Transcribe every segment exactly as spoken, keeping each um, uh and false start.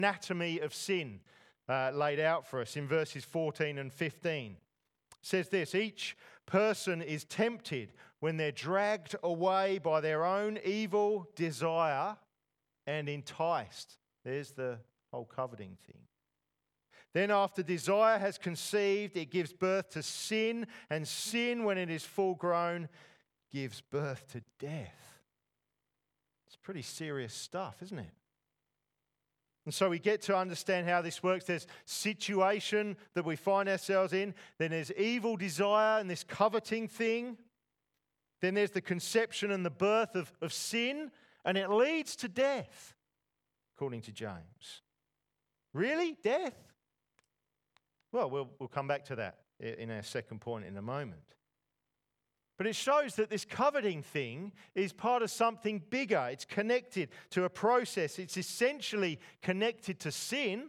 anatomy of sin uh, laid out for us in verses fourteen and fifteen. It says this: each person is tempted when they're dragged away by their own evil desire and enticed. There's the whole coveting thing. Then after desire has conceived, it gives birth to sin, and sin, when it is full grown, gives birth to death. It's pretty serious stuff, isn't it? And so we get to understand how this works. There's situation that we find ourselves in. Then there's evil desire and this coveting thing. Then there's the conception and the birth of, of sin, and it leads to death, according to James. Really? Death? Well, we'll, we'll come back to that in our second point in a moment. But it shows that this coveting thing is part of something bigger. It's connected to a process. It's essentially connected to sin,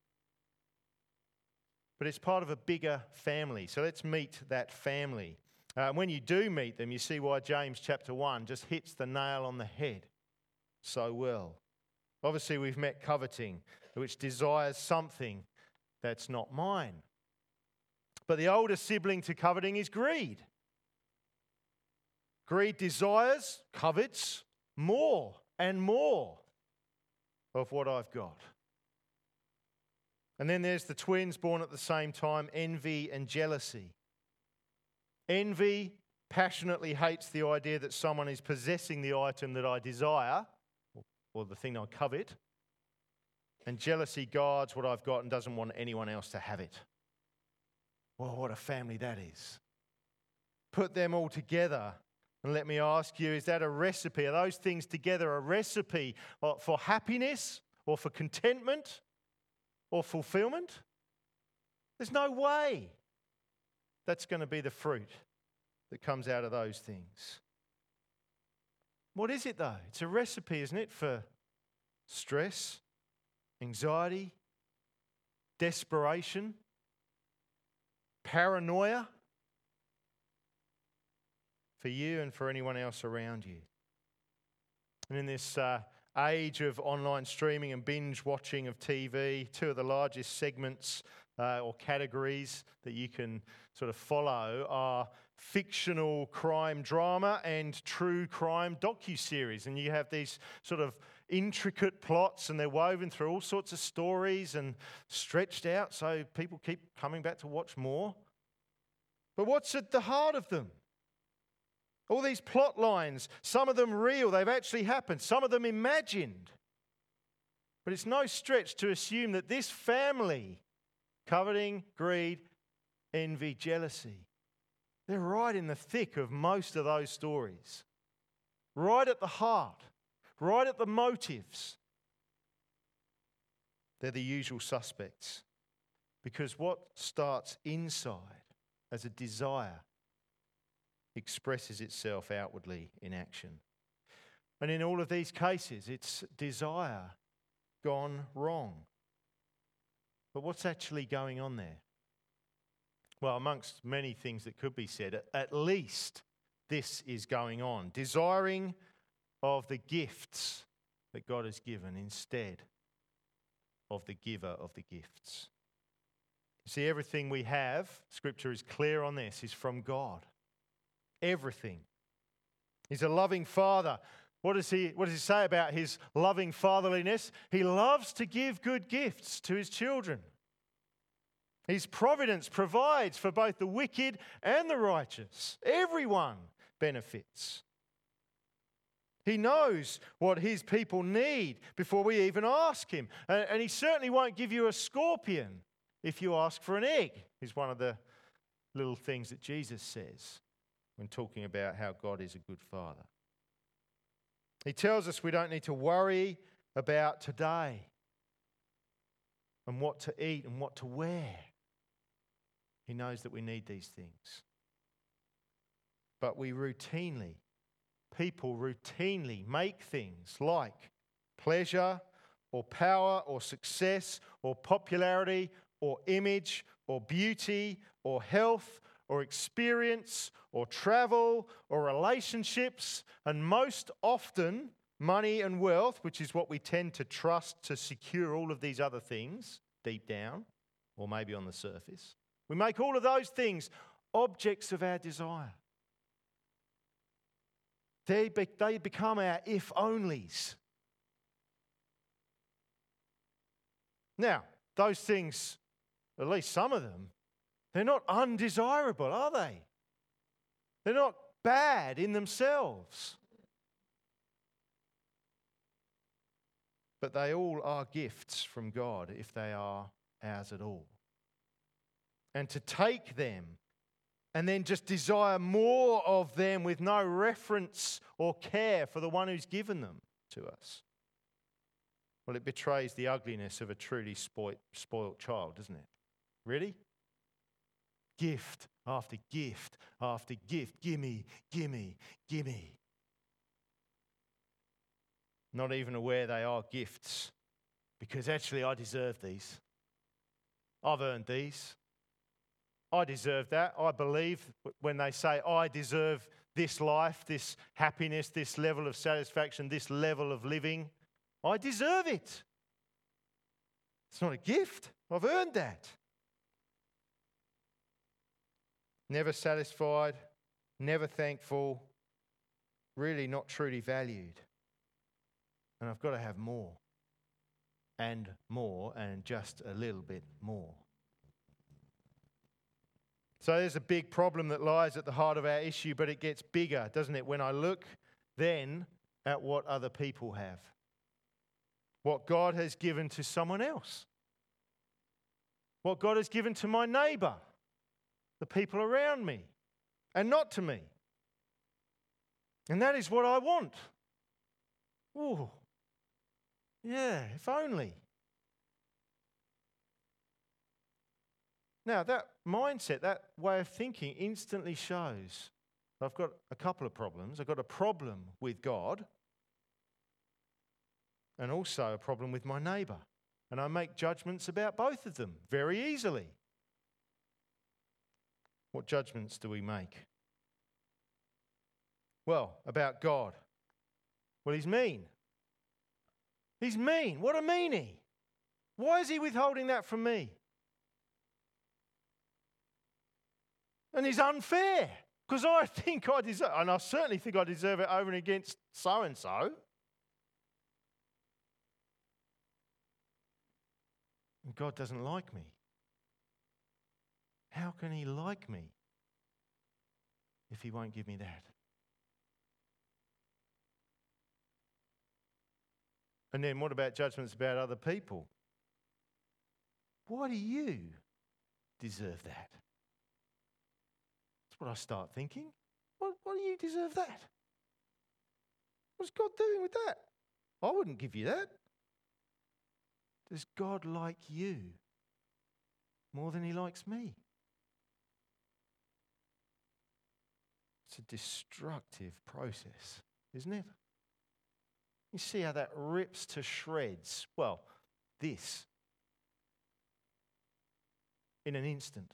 but it's part of a bigger family. So let's meet that family. Uh, and when you do meet them, you see why James chapter one just hits the nail on the head so well. Obviously, we've met coveting, which desires something that's not mine. But the older sibling to coveting is greed. Greed desires, covets more and more of what I've got. And then there's the twins born at the same time, envy and jealousy. Envy passionately hates the idea that someone is possessing the item that I desire, or the thing I covet. And jealousy guards what I've got and doesn't want anyone else to have it. Well, what a family that is. Put them all together. And let me ask you, is that a recipe? Are those things together a recipe for happiness or for contentment or fulfillment? There's no way that's going to be the fruit that comes out of those things. What is it though? It's a recipe, isn't it, for stress, anxiety, desperation, paranoia, for you and for anyone else around you. And in this uh, age of online streaming and binge watching of T V, two of the largest segments uh, or categories that you can sort of follow are fictional crime drama and true crime docuseries. And you have these sort of intricate plots, and they're woven through all sorts of stories and stretched out so people keep coming back to watch more. But what's at the heart of them? All these plot lines, some of them real, they've actually happened, some of them imagined. But it's no stretch to assume that this family, coveting, greed, envy, jealousy, they're right in the thick of most of those stories. Right at the heart, right at the motives. They're the usual suspects. Because what starts inside as a desire expresses itself outwardly in action. And in all of these cases, it's desire gone wrong. But what's actually going on there? Well, amongst many things that could be said, at least this is going on. Desiring of the gifts that God has given instead of the giver of the gifts. See, everything we have, Scripture is clear on this, is from God. Everything. He's a loving Father. What does he, what does he say about his loving fatherliness? He loves to give good gifts to his children. His providence provides for both the wicked and the righteous. Everyone benefits. He knows what his people need before we even ask him. And, and he certainly won't give you a scorpion if you ask for an egg, is one of the little things that Jesus says when talking about how God is a good Father. He tells us we don't need to worry about today and what to eat and what to wear. He knows that we need these things. But we routinely, people routinely make things like pleasure or power or success or popularity or image or beauty or health or experience or travel or relationships, and most often, money and wealth, which is what we tend to trust to secure all of these other things deep down, or maybe on the surface. We make all of those things objects of our desire. They, be, they become our if-onlys. Now, those things, at least some of them, they're not undesirable, are they? They're not bad in themselves. But they all are gifts from God if they are ours at all. And to take them and then just desire more of them with no reference or care for the one who's given them to us, well, it betrays the ugliness of a truly spoilt, spoilt child, doesn't it? Really? Gift after gift after gift. Gimme, gimme, gimme. Not even aware they are gifts, because actually I deserve these. I've earned these. I deserve that. I believe when they say I deserve this life, this happiness, this level of satisfaction, this level of living, I deserve it. It's not a gift. I've earned that. Never satisfied, never thankful, really not truly valued. And I've got to have more and more and just a little bit more. So there's a big problem that lies at the heart of our issue, but it gets bigger, doesn't it, when I look then at what other people have, what God has given to someone else, what God has given to my neighbour, the people around me, and not to me. And that is what I want. Oh, yeah, if only. Now, that mindset, that way of thinking instantly shows I've got a couple of problems. I've got a problem with God and also a problem with my neighbour. And I make judgments about both of them very easily. What judgments do we make? Well, about God. Well, he's mean. He's mean. What a meanie. Why is he withholding that from me? And he's unfair, because I think I deserve, and I certainly think I deserve it over and against so-and-so. And God doesn't like me. How can he like me if he won't give me that? And then what about judgments about other people? Why do you deserve that? That's what I start thinking. Why, why do you deserve that? What's God doing with that? I wouldn't give you that. Does God like you more than he likes me? It's a destructive process, isn't it? You see how that rips to shreds, well, this, in an instant.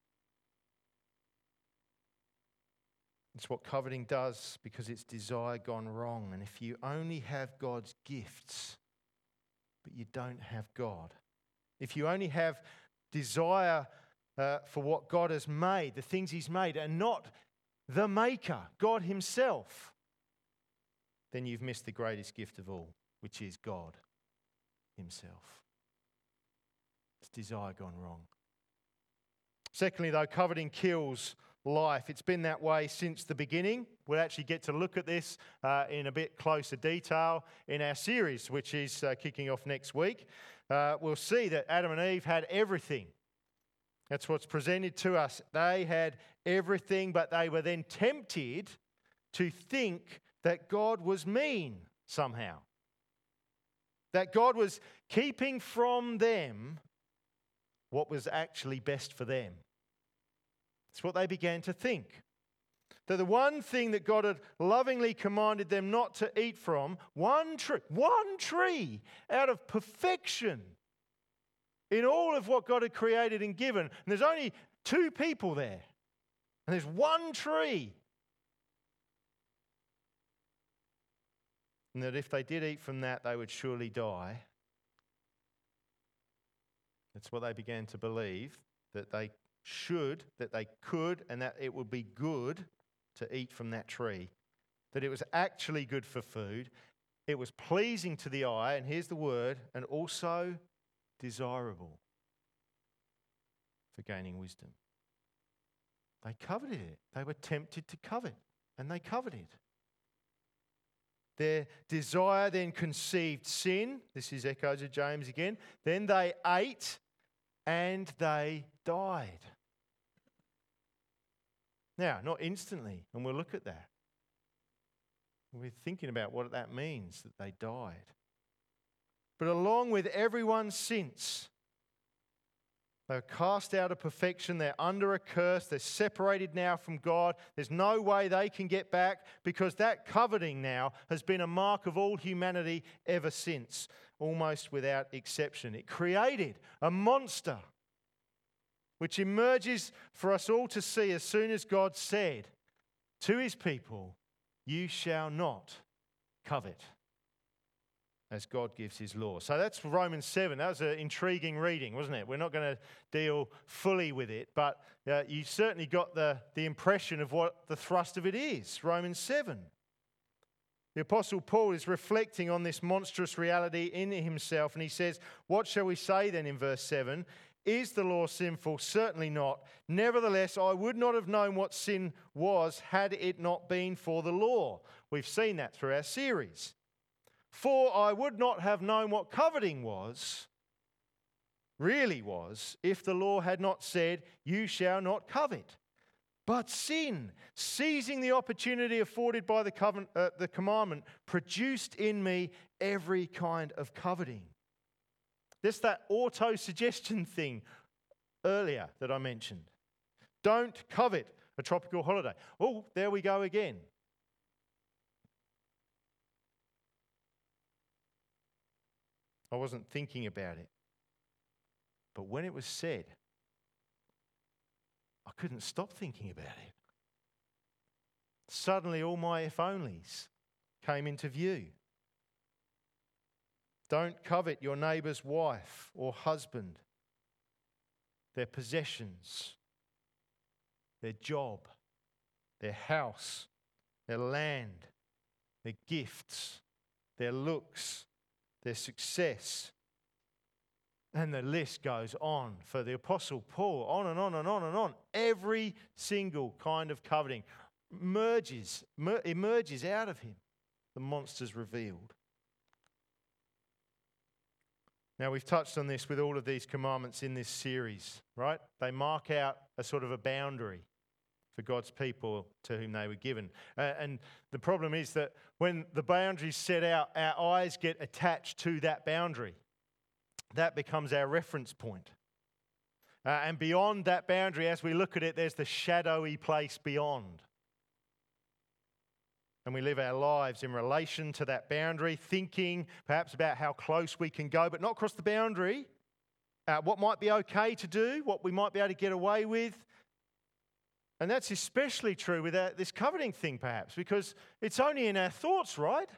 It's what coveting does because it's desire gone wrong. And if you only have God's gifts, but you don't have God, if you only have desire uh, for what God has made, the things he's made, and not the maker, God himself, then you've missed the greatest gift of all, which is God himself. It's desire gone wrong. Secondly, though, coveting kills life. It's been that way since the beginning. We'll actually get to look at this uh, in a bit closer detail in our series, which is uh, kicking off next week. Uh, we'll see that Adam and Eve had everything. That's what's presented to us. They had everything, but they were then tempted to think that God was mean somehow. That God was keeping from them what was actually best for them. That's what they began to think. That the one thing that God had lovingly commanded them not to eat from, one tree, one tree out of perfection in all of what God had created and given. And there's only two people there. And there's one tree. and that if they did eat from that, they would surely die. That's what they began to believe, that they should, that they could, and that it would be good to eat from that tree. That it was actually good for food, it was pleasing to the eye, and here's the word, and also desirable for gaining wisdom. They coveted it. They were tempted to covet, and they coveted. Their desire then conceived sin. This is echoes of James again. Then they ate, and they died. Now, not instantly, and we'll look at that. We're thinking about what that means, that they died. But along with everyone since, they're cast out of perfection, they're under a curse, they're separated now from God. There's no way they can get back because that coveting now has been a mark of all humanity ever since, almost without exception. It created a monster which emerges for us all to see as soon as God said to his people, "You shall not covet," as God gives his law. So that's Romans seven. That was an intriguing reading, wasn't it? We're not going to deal fully with it, but uh, you certainly got the, the impression of what the thrust of it is, Romans seven. The Apostle Paul is reflecting on this monstrous reality in himself, and he says, "What shall we say then," in verse seven? "Is the law sinful? Certainly not. Nevertheless, I would not have known what sin was had it not been for the law." We've seen that through our series. "For I would not have known what coveting was, really was, if the law had not said, 'You shall not covet.' But sin, seizing the opportunity afforded by the, covenant, uh, the commandment, produced in me every kind of coveting." There's that auto-suggestion thing earlier that I mentioned. Don't covet a tropical holiday. Oh, there we go again. I wasn't thinking about it. But when it was said, I couldn't stop thinking about it. Suddenly all my if-onlys came into view. Don't covet your neighbour's wife or husband, their possessions, their job, their house, their land, their gifts, their looks, their success. And the list goes on for the Apostle Paul, on and on and on and on. Every single kind of coveting emerges, emerges out of him. The monster's revealed. Now, we've touched on this with all of these commandments in this series, right? They mark out a sort of a boundary for God's people to whom they were given. Uh, and the problem is that when the boundary's set out, our eyes get attached to that boundary. That becomes our reference point. Uh, and beyond that boundary, as we look at it, there's the shadowy place beyond. And we live our lives in relation to that boundary, thinking perhaps about how close we can go, but not cross the boundary. Uh, what might be okay to do, what we might be able to get away with. And that's especially true with our, this coveting thing, perhaps, because it's only in our thoughts, right?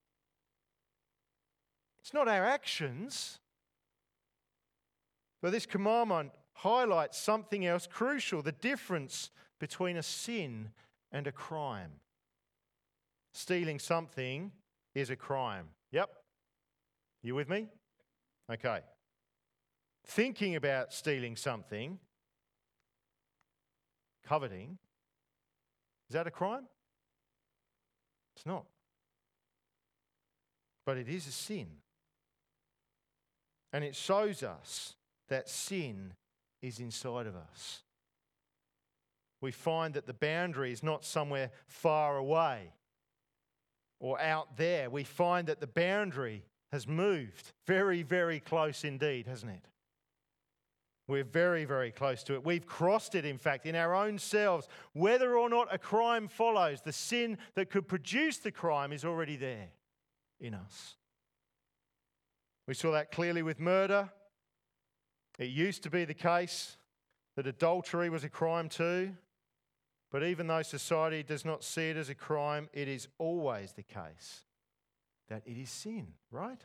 It's not our actions. But this commandment highlights something else crucial, the difference between a sin and a crime. Stealing something is a crime. Yep. You with me? Okay. Thinking about stealing something, coveting, is that a crime? It's not. But it is a sin. And it shows us that sin is inside of us. We find that the boundary is not somewhere far away or out there. We find that the boundary has moved very, very close indeed, hasn't it? We're very, very close to it. We've crossed it, in fact, in our own selves. Whether or not a crime follows, the sin that could produce the crime is already there in us. We saw that clearly with murder. It used to be the case that adultery was a crime too. But even though society does not see it as a crime, it is always the case that it is sin, right?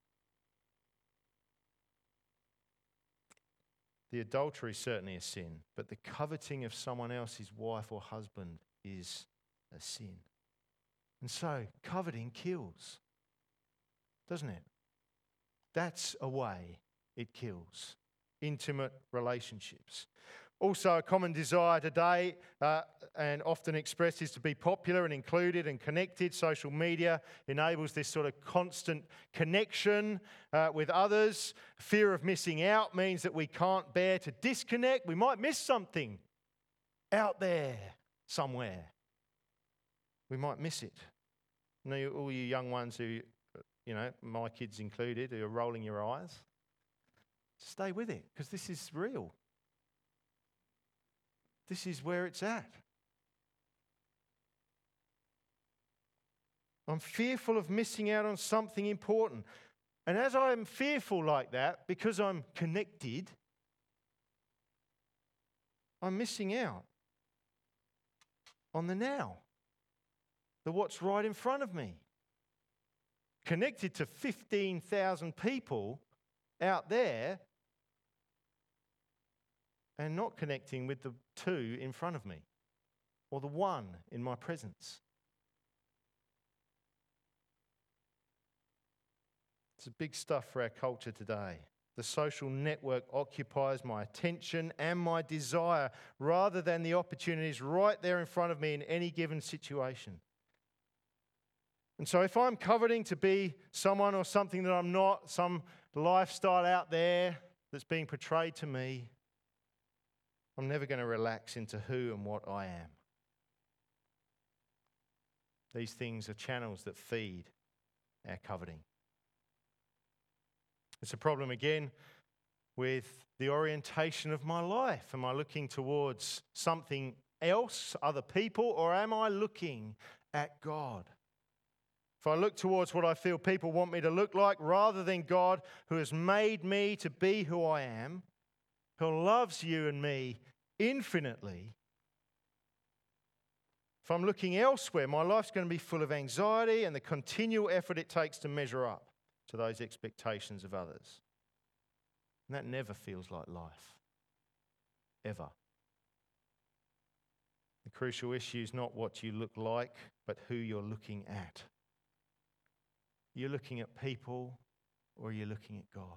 The adultery is certainly a sin, but the coveting of someone else's wife or husband is a sin. And so, coveting kills, doesn't it? That's a way it kills intimate relationships. Also, a common desire today uh, and often expressed is to be popular and included and connected. Social media enables this sort of constant connection uh, with others. Fear of missing out means that we can't bear to disconnect. We might miss something out there somewhere. We might miss it. You know, all you young ones who, you know, my kids included, who are rolling your eyes, stay with it because this is real. This is where it's at. I'm fearful of missing out on something important. And as I'm fearful like that, because I'm connected, I'm missing out on the now, the what's right in front of me. Connected to fifteen thousand people out there, and not connecting with the two in front of me or the one in my presence. It's big stuff for our culture today. The social network occupies my attention and my desire rather than the opportunities right there in front of me in any given situation. And so if I'm coveting to be someone or something that I'm not, some lifestyle out there that's being portrayed to me, I'm never going to relax into who and what I am. These things are channels that feed our coveting. It's a problem again with the orientation of my life. Am I looking towards something else, other people, or am I looking at God? If I look towards what I feel people want me to look like rather than God who has made me to be who I am, who loves you and me infinitely, if I'm looking elsewhere, my life's going to be full of anxiety and the continual effort it takes to measure up to those expectations of others. And that never feels like life, ever. The crucial issue is not what you look like, but who you're looking at. You're looking at people, or are you looking at God?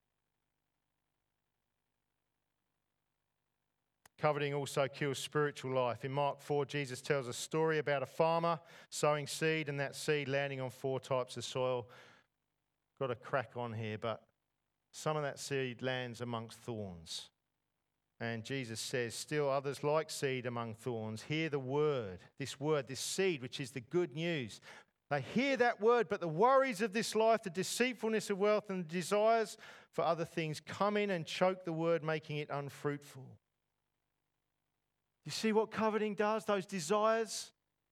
Coveting also kills spiritual life. In Mark four, Jesus tells a story about a farmer sowing seed and that seed landing on four types of soil. Got a crack on here, but some of that seed lands amongst thorns. And Jesus says, still others like seed among thorns hear the word, this word, this seed, which is the good news. They hear that word, but the worries of this life, the deceitfulness of wealth and the desires for other things come in and choke the word, making it unfruitful. You see what coveting does? Those desires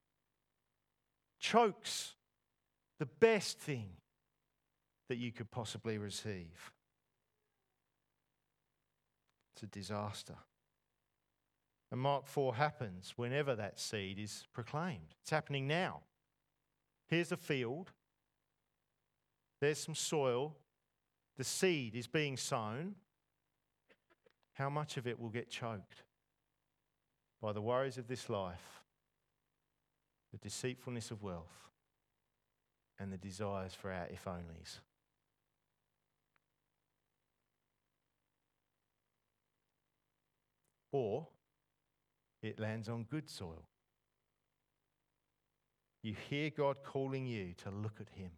chokes the best thing that you could possibly receive. It's a disaster. And Mark four happens whenever that seed is proclaimed. It's happening now. Here's a field. There's some soil. The seed is being sown. How much of it will get choked by the worries of this life, the deceitfulness of wealth, and the desires for our if-onlys? Or it lands on good soil. You hear God calling you to look at him,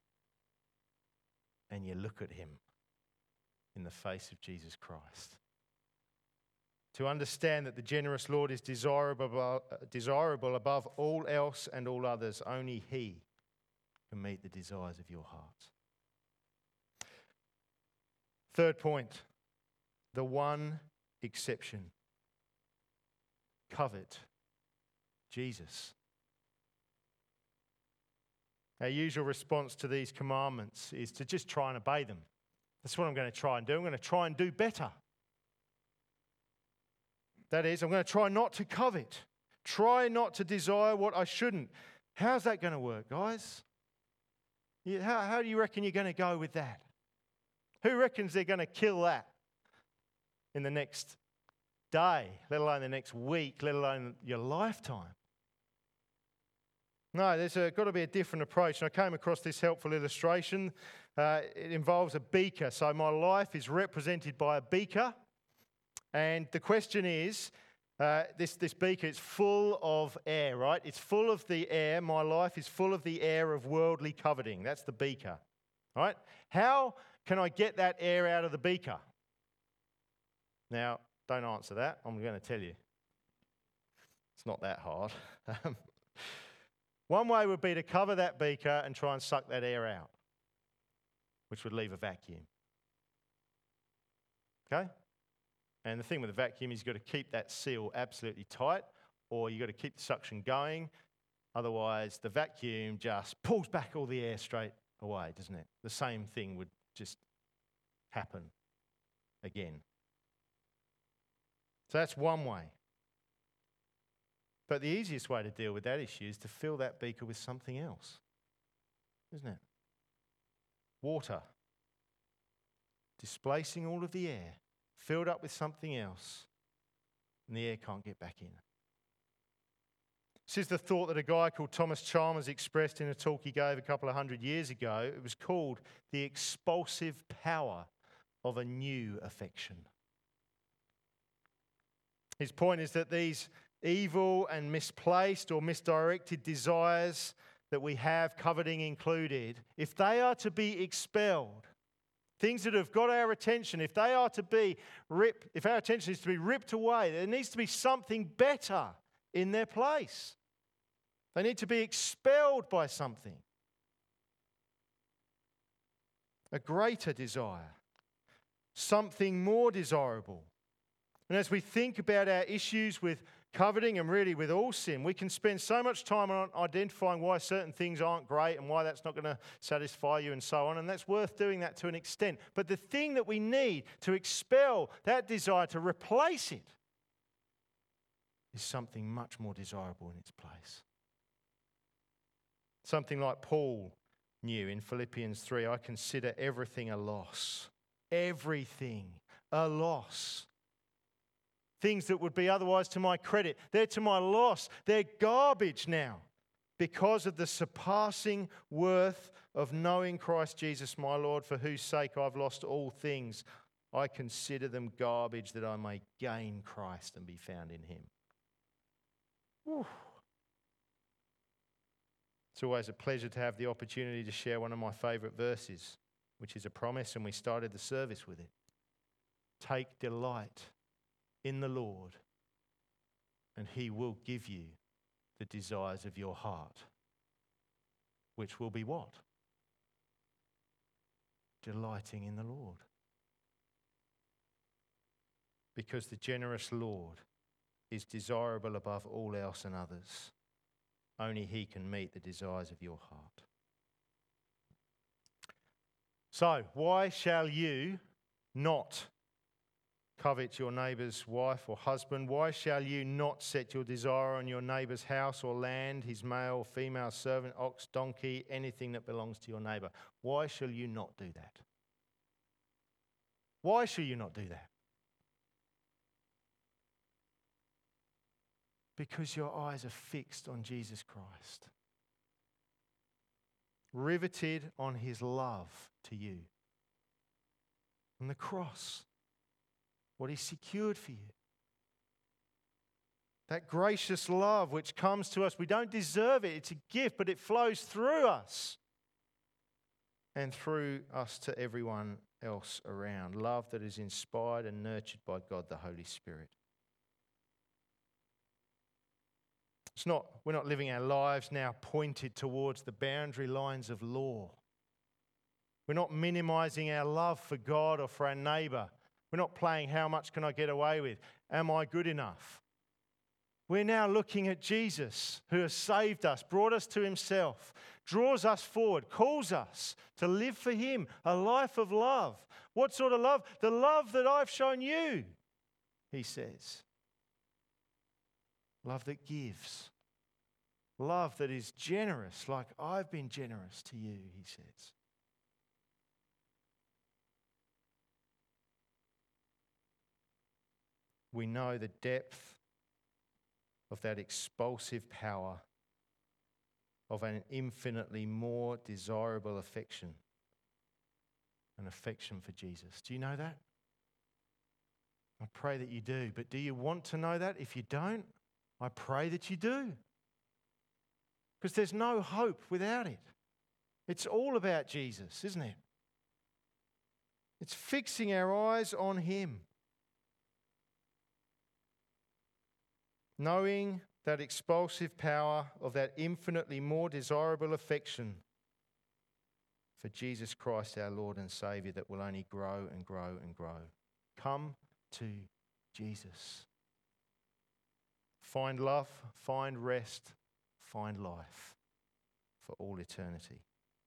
and you look at him in the face of Jesus Christ. To understand that the generous Lord is desirable, desirable above all else and all others. Only he can meet the desires of your heart. Third point, the one exception. Covet Jesus. Our usual response to these commandments is to just try and obey them. That's what I'm going to try and do. I'm going to try and do better. That is, I'm going to try not to covet. Try not to desire what I shouldn't. How's that going to work, guys? You, how, how do you reckon you're going to go with that? Who reckons they're going to kill that in the next day, let alone the next week, let alone your lifetime? No, there's a, got to be a different approach. And I came across this helpful illustration. Uh, it involves a beaker. So my life is represented by a beaker. And the question is, uh, this, this beaker is full of air, right? It's full of the air. My life is full of the air of worldly coveting. That's the beaker, right? How can I get that air out of the beaker? Now, don't answer that. I'm going to tell you. It's not that hard. One way would be to cover that beaker and try and suck that air out, which would leave a vacuum. Okay? And the thing with a vacuum is you've got to keep that seal absolutely tight, or you've got to keep the suction going. Otherwise, the vacuum just pulls back all the air straight away, doesn't it? The same thing would just happen again. So that's one way. But the easiest way to deal with that issue is to fill that beaker with something else, isn't it? Water. Displacing all of the air, filled up with something else, and the air can't get back in. This is the thought that a guy called Thomas Chalmers expressed in a talk he gave a couple of hundred years ago. It was called the expulsive power of a new affection. His point is that these evil and misplaced or misdirected desires that we have, coveting included, if they are to be expelled, things that have got our attention, if they are to be ripped, if our attention is to be ripped away, there needs to be something better in their place. They need to be expelled by something. A greater desire, something more desirable. And as we think about our issues with coveting and really with all sin, we can spend so much time on identifying why certain things aren't great and why that's not going to satisfy you and so on, and that's worth doing that to an extent. But the thing that we need to expel that desire, to replace it, is something much more desirable in its place. Something like Paul knew in Philippians three, I consider everything a loss. Everything a loss. Things that would be otherwise to my credit, they're to my loss. They're garbage now because of the surpassing worth of knowing Christ Jesus my Lord, for whose sake I've lost all things. I consider them garbage that I may gain Christ and be found in him. Whew. It's always a pleasure to have the opportunity to share one of my favourite verses, which is a promise, and we started the service with it. Take delight in the Lord, and he will give you the desires of your heart, which will be what? Delighting in the Lord. Because the generous Lord is desirable above all else and others. Only he can meet the desires of your heart. So, why shall you not covet your neighbour's wife or husband? Why shall you not set your desire on your neighbour's house or land, his male or female servant, ox, donkey, anything that belongs to your neighbour? Why shall you not do that? Why shall you not do that? Because your eyes are fixed on Jesus Christ, riveted on his love to you, on the cross, what he secured for you. That gracious love which comes to us, we don't deserve it, it's a gift, but it flows through us and through us to everyone else around. Love that is inspired and nurtured by God the Holy Spirit. It's not, we're not living our lives now pointed towards the boundary lines of law. We're not minimizing our love for God or for our neighbour. We're not playing how much can I get away with? Am I good enough? We're now looking at Jesus, who has saved us, brought us to himself, draws us forward, calls us to live for him, a life of love. What sort of love? The love that I've shown you, he says. Love that gives. Love that is generous, like I've been generous to you, he says. We know the depth of that expulsive power of an infinitely more desirable affection, an affection for Jesus. Do you know that? I pray that you do. But do you want to know that? If you don't, I pray that you do. Because there's no hope without it. It's all about Jesus, isn't it? It's fixing our eyes on him. Knowing that expulsive power of that infinitely more desirable affection for Jesus Christ, our Lord and Saviour, that will only grow and grow and grow. Come to Jesus. Find love, find rest, find life for all eternity.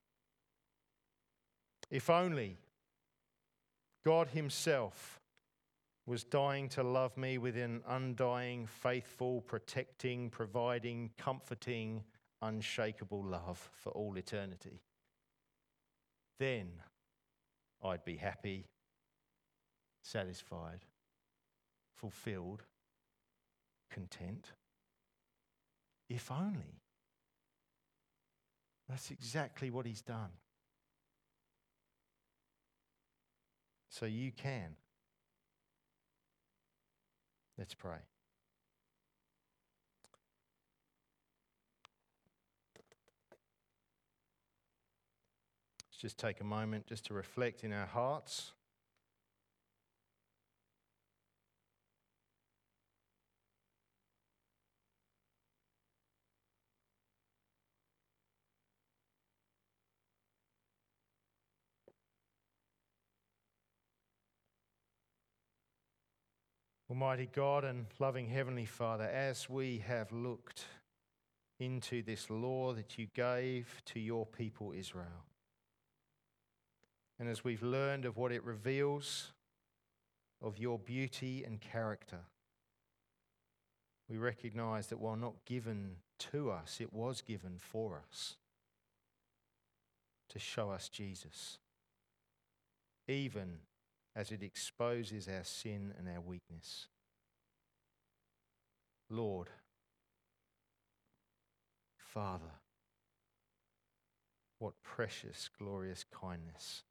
If only God himself was dying to love me with an undying, faithful, protecting, providing, comforting, unshakable love for all eternity, then I'd be happy, satisfied, fulfilled, content. If only. That's exactly what he's done. So you can. Let's pray. Let's just take a moment just to reflect in our hearts. Almighty God and loving Heavenly Father, as we have looked into this law that you gave to your people Israel, and as we've learned of what it reveals of your beauty and character, we recognise that while not given to us, it was given for us to show us Jesus, even as it exposes our sin and our weakness. Lord, Father, what precious, glorious kindness.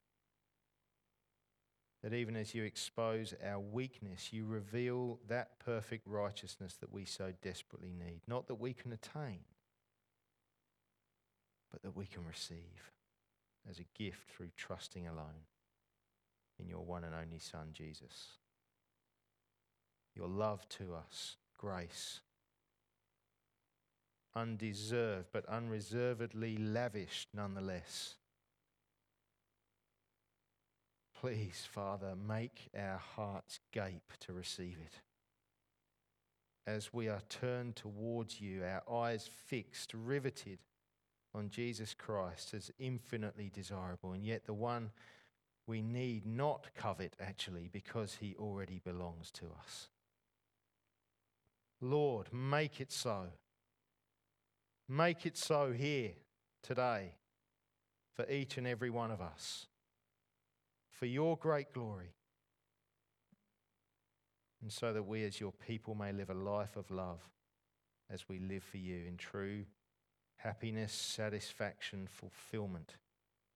That even as you expose our weakness, you reveal that perfect righteousness that we so desperately need. Not that we can attain, but that we can receive as a gift through trusting alone in your one and only Son, Jesus. Your love to us, grace, undeserved but unreservedly lavished nonetheless. Please, Father, make our hearts gape to receive it. As we are turned towards you, our eyes fixed, riveted on Jesus Christ as infinitely desirable, and yet the one we need not covet, actually, because he already belongs to us. Lord, make it so. Make it so here today for each and every one of us, for your great glory, and so that we as your people may live a life of love as we live for you in true happiness, satisfaction, fulfillment,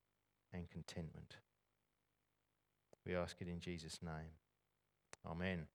and contentment. We ask it in Jesus' name. Amen.